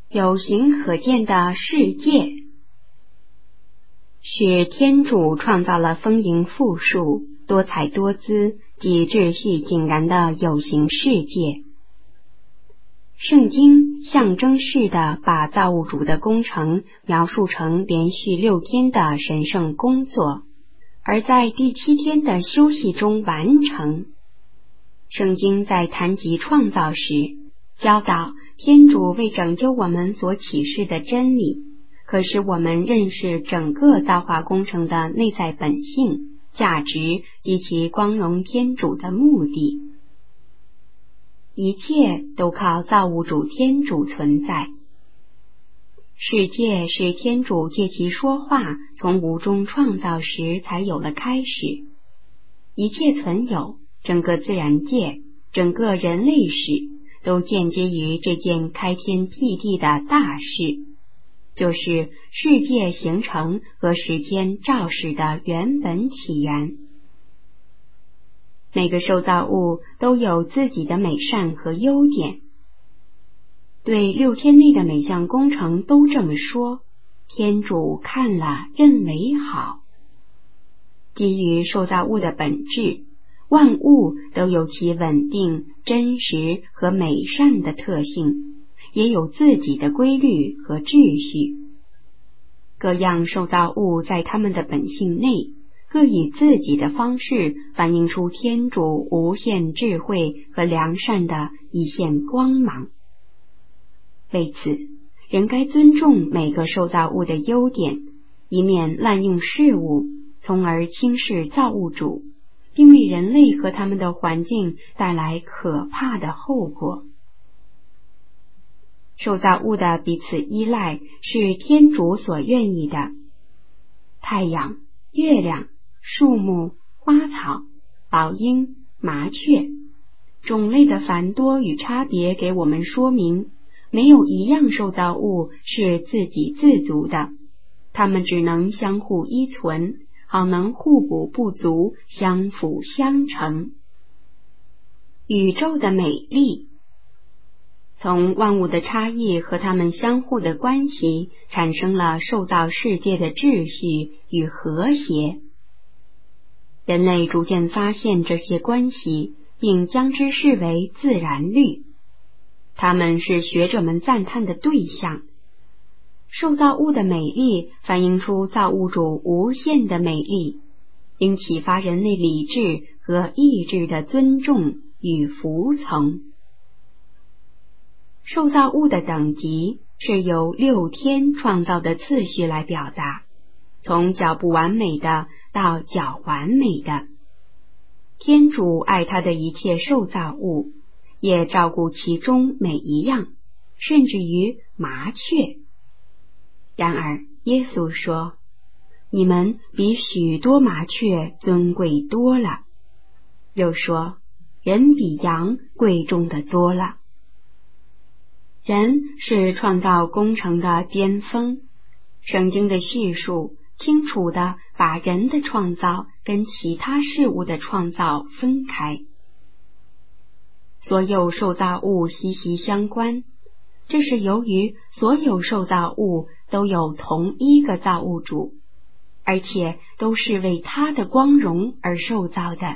有形可见的世界，是天主创造了丰盈富庶、多彩多姿及秩序井然的有形世界。圣经象征式地把造物主的工程描述成连续6天的神圣工作，而在第7天的休息中完成。圣经在谈及创造时，教导天主为拯救我们所启示的真理，可使我们认识整个造化工程的内在本性、价值及其光荣天主的目的。一切都靠造物主天主存在。世界是天主借其说话从无中创造时才有了开始。一切存有，整个自然界，整个人类史，都间接于这件开天辟地的大事，就是世界形成和时间肇始的原本起源。每个受造物都有自己的美善和优点。对6天内的每项工程都这么说，天主看了认为好。基于受造物的本质，万物都有其稳定、真实和美善的特性，也有自己的规律和秩序。各样受造物在它们的本性内，各以自己的方式反映出天主无限智慧和良善的一线光芒。为此，人该尊重每个受造物的优点，以免滥用事物，从而轻视造物主，并为人类和他们的环境带来可怕的后果。受造物的彼此依赖是天主所愿意的。太阳、月亮、树木、花草、宝鹰、麻雀，种类的繁多与差别给我们说明，没有一样受造物是自给自足的，它们只能相互依存，好能互补不足，相辅相成。宇宙的美丽，从万物的差异和它们相互的关系，产生了受造世界的秩序与和谐。人类逐渐发现这些关系，并将之视为自然律。它们是学者们赞叹的对象。受造物的美丽反映出造物主无限的美丽，并启发人类理智和意志的尊重与服从。受造物的等级是由6天创造的次序来表达，从较不完美的到较完美的。天主爱他的一切受造物，也照顾其中每一样，甚至于麻雀。然而耶稣说，你们比许多麻雀尊贵多了。又说，人比羊贵重的多了。人是创造工程的巅峰。圣经的叙述清楚地把人的创造跟其他事物的创造分开。所有受造物息息相关，这是由于所有受造物都有同一个造物主，而且都是为他的光荣而受造的。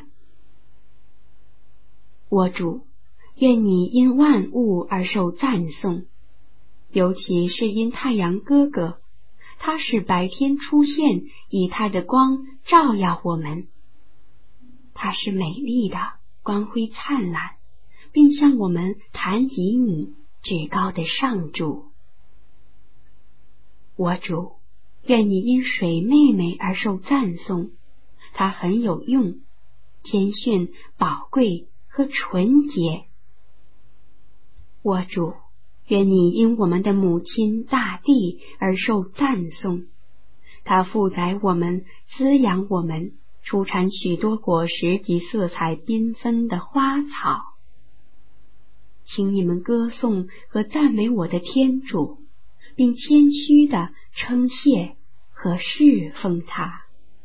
我主，愿你因万物而受赞颂，尤其是因太阳哥哥，他使白天出现，以他的光照耀我们。他是美丽的，光辉灿烂，并向我们谈及你至高的上主。我主，愿你因水妹妹而受赞颂，她很有用，谦逊、宝贵和纯洁。我主，愿你因我们的母亲大地而受赞颂，她负载我们，滋养我们，出产许多果实及色彩缤纷的花草。请你们歌颂和赞美我的天主，并谦虚地称谢和侍奉他。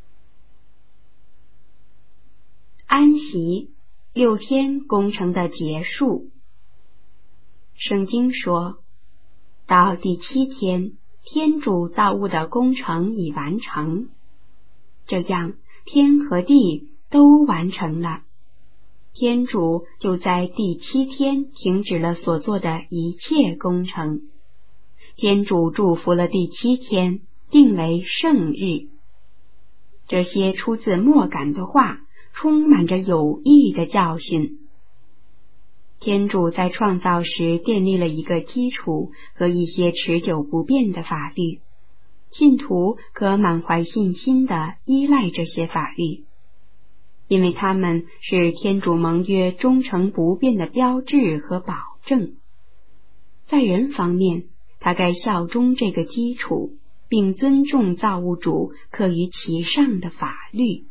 安息，6天工程的结束。圣经说， 到第7天，天主造物的工程已完成，这样天和地都完成了。天主就在第7天停止了所做的一切工程。天主祝福了第7天，定为圣日。这些出自默感的话，充满着有益的教训。天主在创造时奠立了一个基础和一些持久不变的法律，信徒可满怀信心地依赖这些法律，因为它们是天主盟约忠诚不变的标志和保证。在人方面，他该效忠这个基础，并尊重造物主刻于其上的法律。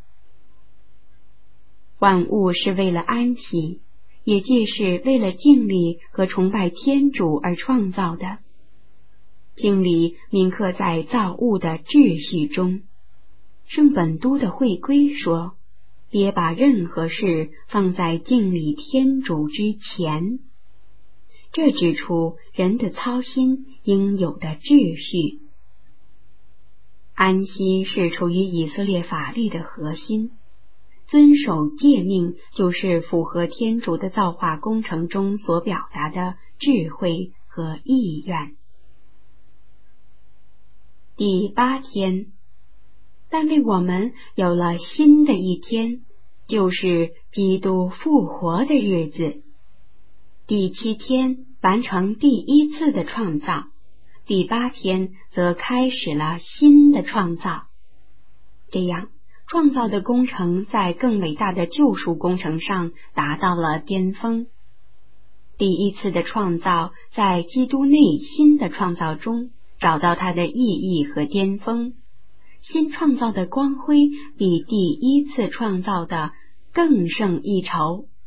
万物是为了安息，也即是为了敬礼和崇拜天主而创造的。敬礼铭刻在造物的秩序中。圣本笃的会规说，别把任何事放在敬礼天主之前。这指出人的操心应有的秩序。安息是处于以色列法律的核心，遵守诫命就是符合天主的造化工程中所表达的智慧和意愿。第8天，但为我们有了新的一天，就是基督复活的日子。第7天完成第1次的创造，第8天则开始了新的创造。这样，创造的工程在更伟大的救赎工程上达到了巅峰。第1次的创造在基督内新的创造中找到它的意义和巅峰。新创造的光辉比第1次创造的更胜一筹。